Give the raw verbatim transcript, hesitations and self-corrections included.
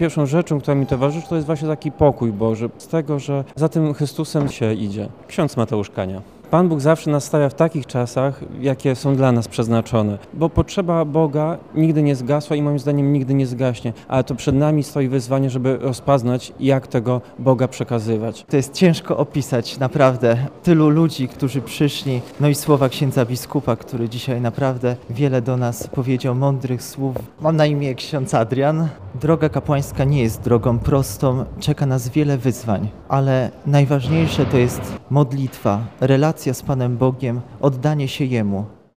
Pierwszą rzeczą, która mi towarzyszy, to jest właśnie taki pokój Boży, z tego, że za tym Chrystusem się idzie. Ksiądz Mateusz Kania. Pan Bóg zawsze nas stawia w takich czasach, jakie są dla nas przeznaczone, bo potrzeba Boga nigdy nie zgasła i moim zdaniem nigdy nie zgaśnie, ale to przed nami stoi wyzwanie, żeby rozpoznać, jak tego Boga przekazywać. To jest ciężko opisać, naprawdę. Tylu ludzi, którzy przyszli, no i słowa księdza biskupa, który dzisiaj naprawdę wiele do nas powiedział, mądrych słów. Mam na imię ksiądz Adrian. Droga kapłańska nie jest drogą prostą, czeka nas wiele wyzwań, ale najważniejsze to jest modlitwa, relacja z Panem Bogiem, oddanie się Jemu.